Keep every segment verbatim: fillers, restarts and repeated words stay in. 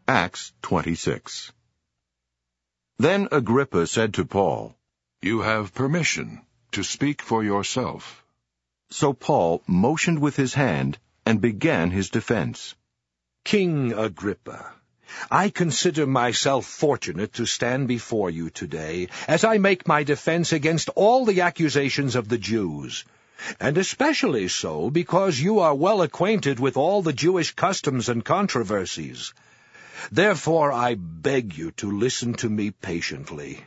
Acts twenty-six. Then Agrippa said to Paul, "You have permission to speak for yourself." So Paul motioned with his hand and began his defense. King Agrippa, I consider myself fortunate to stand before you today as I make my defense against all the accusations of the Jews, and especially so because you are well acquainted with all the Jewish customs and controversies. Therefore I beg you to listen to me patiently.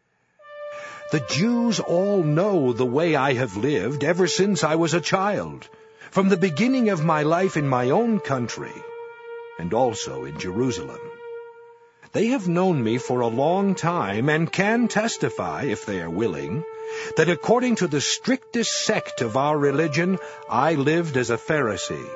The Jews all know the way I have lived ever since I was a child, from the beginning of my life in my own country, and also in Jerusalem. They have known me for a long time and can testify, if they are willing, that according to the strictest sect of our religion, I lived as a Pharisee.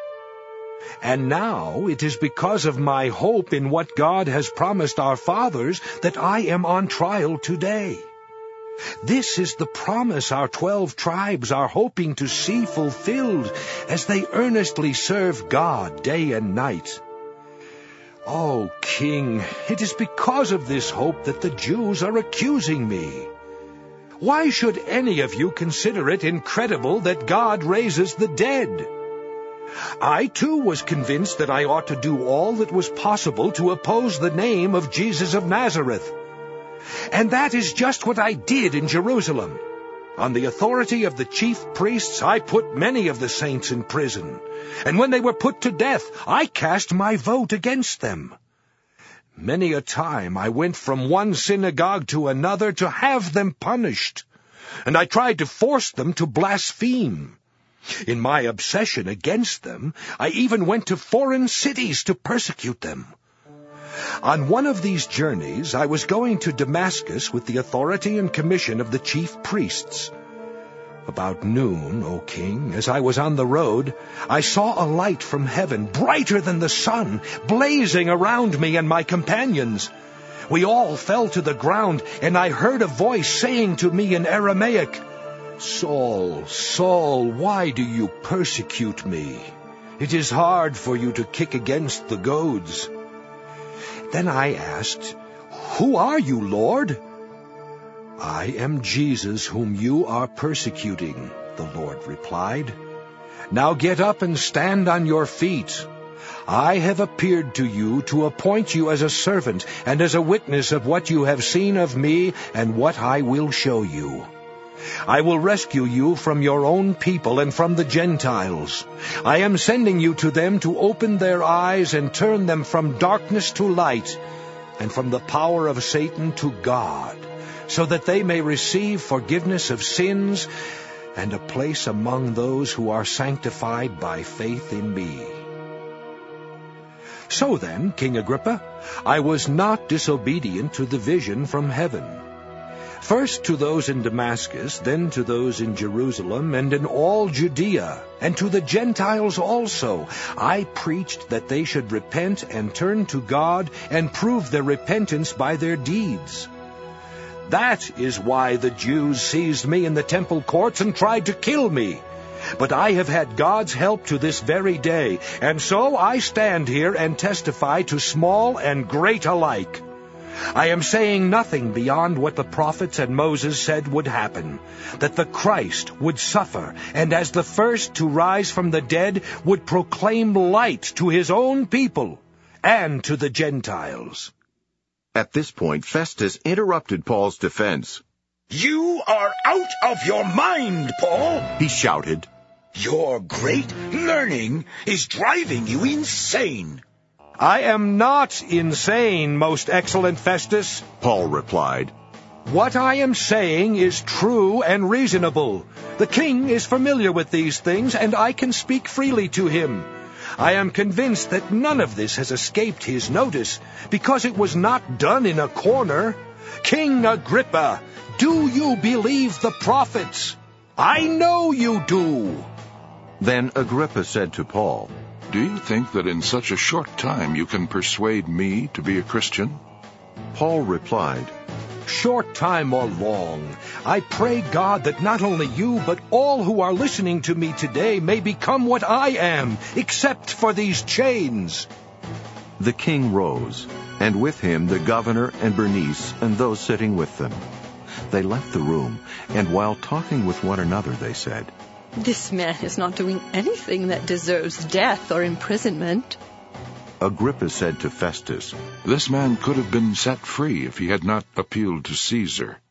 And now it is because of my hope in what God has promised our fathers that I am on trial today. This is the promise our twelve tribes are hoping to see fulfilled as they earnestly serve God day and night. Oh, King, it is because of this hope that the Jews are accusing me. Why should any of you consider it incredible that God raises the dead? I, too, was convinced that I ought to do all that was possible to oppose the name of Jesus of Nazareth. And that is just what I did in Jerusalem. On the authority of the chief priests, I put many of the saints in prison. And when they were put to death, I cast my vote against them. Many a time I went from one synagogue to another to have them punished. And I tried to force them to blaspheme. In my obsession against them, I even went to foreign cities to persecute them. On one of these journeys, I was going to Damascus with the authority and commission of the chief priests. About noon, O king, as I was on the road, I saw a light from heaven, brighter than the sun, blazing around me and my companions. We all fell to the ground, and I heard a voice saying to me in Aramaic, "Saul, Saul, why do you persecute me? It is hard for you to kick against the goads." Then I asked, "Who are you, Lord?" "I am Jesus whom you are persecuting," the Lord replied. "Now get up and stand on your feet. I have appeared to you to appoint you as a servant and as a witness of what you have seen of me and what I will show you. I will rescue you from your own people and from the Gentiles. I am sending you to them to open their eyes and turn them from darkness to light and from the power of Satan to God, so that they may receive forgiveness of sins and a place among those who are sanctified by faith in me." So then, King Agrippa, I was not disobedient to the vision from heaven. First to those in Damascus, then to those in Jerusalem, and in all Judea, and to the Gentiles also, I preached that they should repent and turn to God and prove their repentance by their deeds. That is why the Jews seized me in the temple courts and tried to kill me. But I have had God's help to this very day, and so I stand here and testify to small and great alike. I am saying nothing beyond what the prophets and Moses said would happen, that the Christ would suffer, and as the first to rise from the dead, would proclaim light to his own people and to the Gentiles. At this point, Festus interrupted Paul's defense. "You are out of your mind, Paul!" he shouted. "Your great learning is driving you insane." "I am not insane, most excellent Festus," Paul replied. "What I am saying is true and reasonable. The king is familiar with these things, and I can speak freely to him. I am convinced that none of this has escaped his notice, because it was not done in a corner. King Agrippa, do you believe the prophets? I know you do." Then Agrippa said to Paul, "Do you think that in such a short time you can persuade me to be a Christian?" Paul replied, "Short time or long, I pray God that not only you, but all who are listening to me today may become what I am, except for these chains." The king rose, and with him the governor and Bernice and those sitting with them. They left the room, and while talking with one another, they said, "This man is not doing anything that deserves death or imprisonment." Agrippa said to Festus, This man could have been set free if he had not appealed to Caesar.